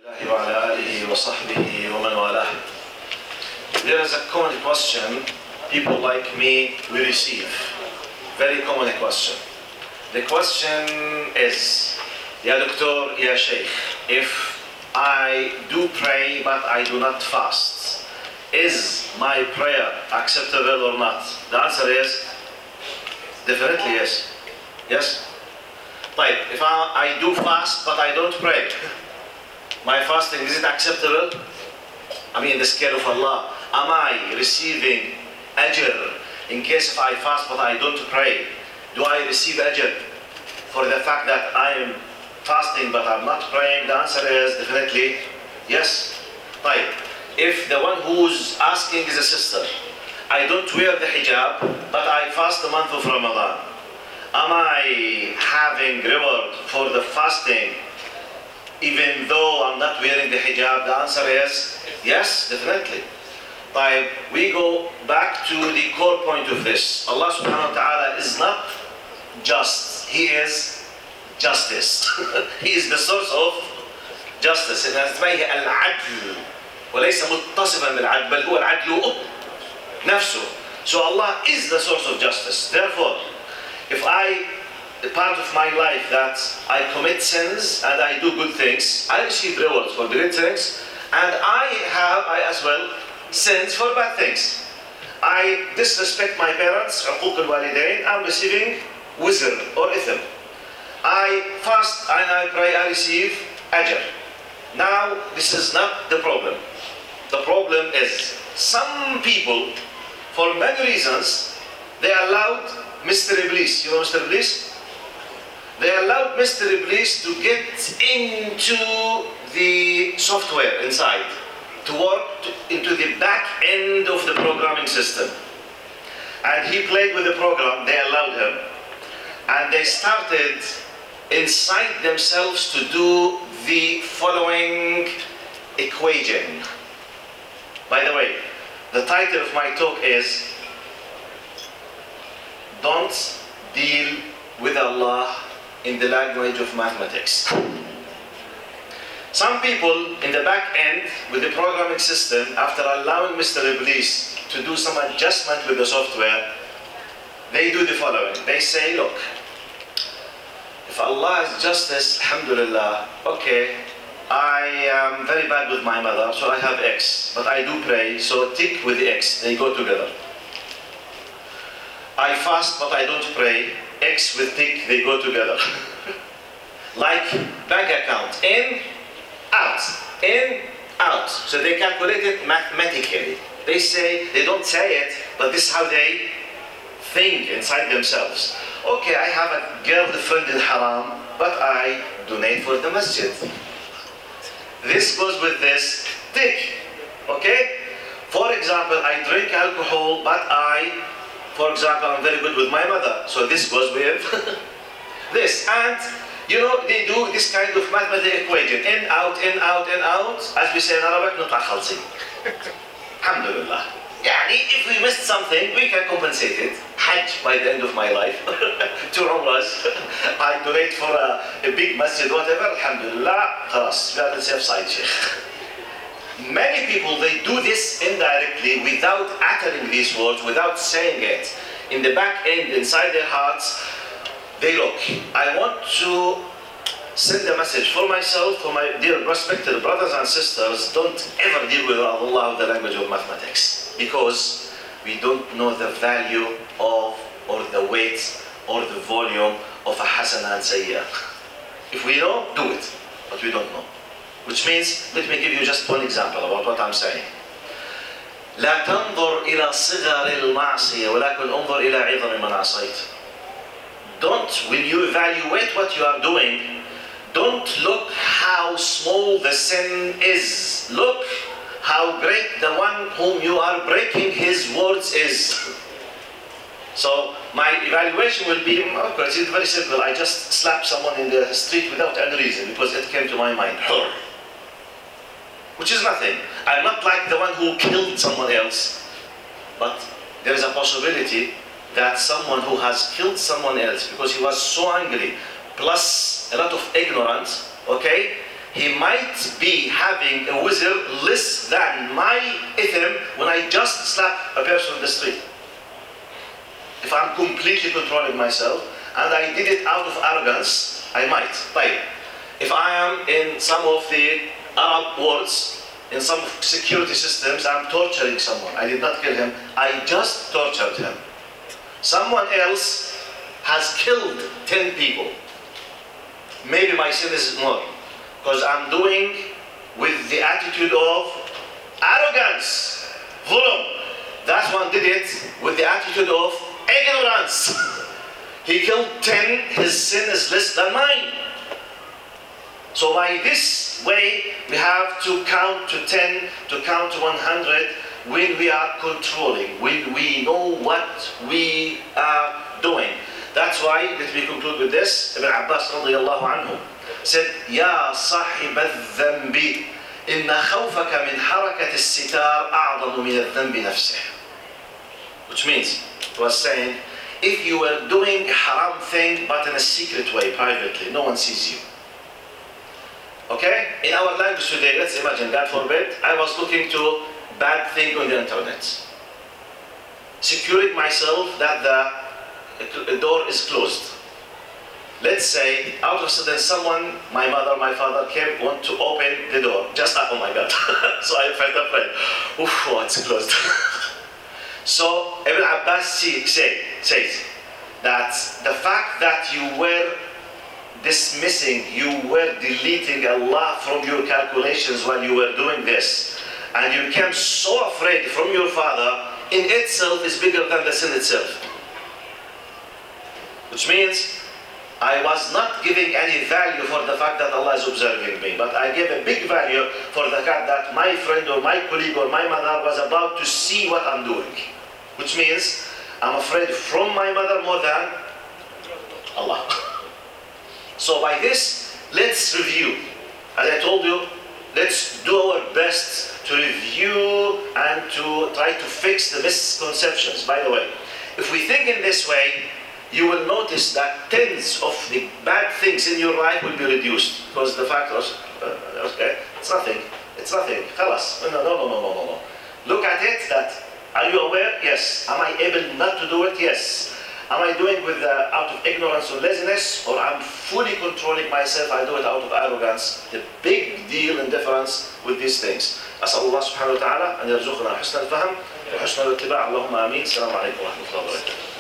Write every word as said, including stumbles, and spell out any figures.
وعلى آله وصحبه ومن والاه. There is a common question people like me we receive. Very common question. The question is, Ya Doctor, Ya Sheikh, if I do pray but I do not fast, is my prayer acceptable or not? The answer is definitely yes. Yes? Right. If I, I do fast but I don't pray, my fasting, is it acceptable? I mean, in the scale of Allah, am I receiving ajr in case if I fast but I don't pray? Do I receive ajr for the fact that I am fasting but I'm not praying? The answer is definitely yes. Right. If the one who's asking is a sister, I don't wear the hijab but I fast the month of Ramadan, am I having reward for the fasting even though I'm not wearing the hijab? The answer is yes, definitely. But we go back to the core point of this. Allah subhanahu wa ta'ala is not just, He is justice. He is the source of justice. اسمه العدل وليس متصفا بالعدل بل هو العدل نفسه. So Allah is the source of justice. Therefore, if I a part of my life that I commit sins and I do good things, I receive rewards for the good things, and I have, I as well, sins for bad things. I disrespect my parents, عقوق الوالدين, I'm receiving wizr or ithm. I fast and I pray, I receive ajr. Now, this is not the problem. The problem is some people, for many reasons, they allowed Mister Iblis. You know Mister Iblis? They allowed Mister Iblis to get into the software inside, to work to, into the back end of the programming system. And he played with the program, they allowed him, and they started inside themselves to do the following equation. By the way, the title of my talk is Don't Deal with Allah in the language of mathematics. Some people in the back end with the programming system, after allowing Mister Iblis to do some adjustment with the software, they do the following. They say, look, if Allah is justice, alhamdulillah, okay, I am very bad with my mother, so I have X, but I do pray, so tick with the X, they go together. I fast, but I don't pray, X with tick, they go together. Like bank account, in, out, in, out. So they calculate it mathematically. They say, they don't say it, but this is how they think inside themselves. Okay, I have a girlfriend in haram, but I donate for the masjid. This goes with this, tick, okay? For example, I drink alcohol, but I For example, I'm very good with my mother, so this goes with this. And, you know, they do this kind of mathematical equation. In, out, in, out, in, out. As we say in Arabic, نطلع خالصين. Alhamdulillah. Yani, if we missed something, we can compensate it. Hajj by the end of my life. Two umrahs. I donate for a, a big masjid, whatever. Alhamdulillah. خلاص. We are on the safe side, Sheikh. Many people, they do this indirectly without uttering these words, without saying it. In the back end, inside their hearts, they look, I want to send a message for myself, for my dear respected brothers and sisters, don't ever deal with Allah with the language of mathematics, because we don't know the value of, or the weight, or the volume of a hasana and sayyah. If we know, do it, but we don't know. Which means, let me give you just one example about what I'm saying. لا تنظر إلى صغر المعصية ولكن انظر إلى عظم من عصيت. Don't, when you evaluate what you are doing, don't look how small the sin is. Look how great the one whom you are breaking his words is. So my evaluation will be, of course, it's very simple. I just slapped someone in the street without any reason because it came to my mind. Which is nothing. I'm not like the one who killed someone else. But there is a possibility that someone who has killed someone else because he was so angry, plus a lot of ignorance, okay, he might be having a wizard less than my ithim when I just slap a person on the street. If I'm completely controlling myself and I did it out of arrogance, I might. Right. If I am in some of the Arab worlds, in some security systems, I'm torturing someone. I did not kill him, I just tortured him. Someone else has killed ten people. Maybe my sin is more, because I'm doing with the attitude of arrogance, dhulm. That one did it with the attitude of ignorance. He killed ten, his sin is less than mine. So by this way, we have to count to ten, to count to one hundred when we are controlling, when we know what we are doing. That's why, let me conclude with this. Ibn Abbas radiyallahu anhu said, يا صاحب الذنب إن خوفك من حركة الستار أعظم من الذنب نفسه. Which means, he was saying, if you were doing a haram thing but in a secret way, privately, no one sees you. Okay? In our language today, let's imagine, God forbid, I was looking to bad thing on the internet. Securing myself that the door is closed. Let's say, out of sudden, someone, my mother, my father, came, want to open the door. Just, oh my God. So I felt afraid. Oof, oh, it's closed. So Ibn Abbas say, say, says that the fact that you were dismissing, you were deleting Allah from your calculations while you were doing this, and you became so afraid from your father, in itself is bigger than the sin itself. Which means, I was not giving any value for the fact that Allah is observing me, but I gave a big value for the fact that my friend or my colleague or my mother was about to see what I'm doing. Which means, I'm afraid from my mother more than Allah. So by this, let's review. As I told you, let's do our best to review and to try to fix the misconceptions. By the way, if we think in this way, you will notice that tens of the bad things in your life will be reduced. Because the fact was, uh, okay, it's nothing, it's nothing, khalas. No, no, no, no, no, no. Look at it that, are you aware? Yes. Am I able not to do it? Yes. Am I doing with uh, out of ignorance or laziness, or I'm fully controlling myself, I do it out of arrogance? The big deal and difference with these things. أسأل الله سبحانه وتعالى أن يرزقنا حسن الفهم وحسن الاتباع. اللهم آمين. السلام عليكم ورحمة الله وبركاته.